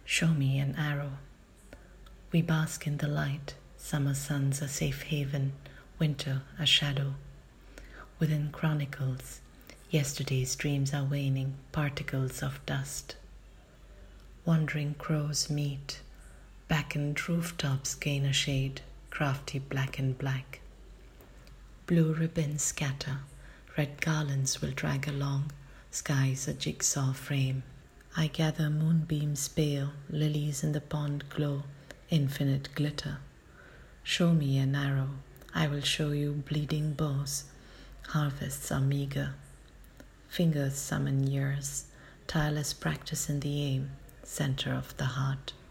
Show me an arrow. We bask in the light. Summer sun's a safe haven, winter a shadow. Within chronicles, yesterday's dreams are waning, particles of dust. Wandering crows meet, blackened rooftops gain a shade, crafty black and black. Blue ribbons scatter, red garlands will drag along, sky's a jigsaw frame. I gather moonbeams pale, lilies in the pond glow, infinite glitter. Show me an arrow, I will show you bleeding bows. Harvests are meager. Fingers summon years, tireless practice in the aim, center of the heart.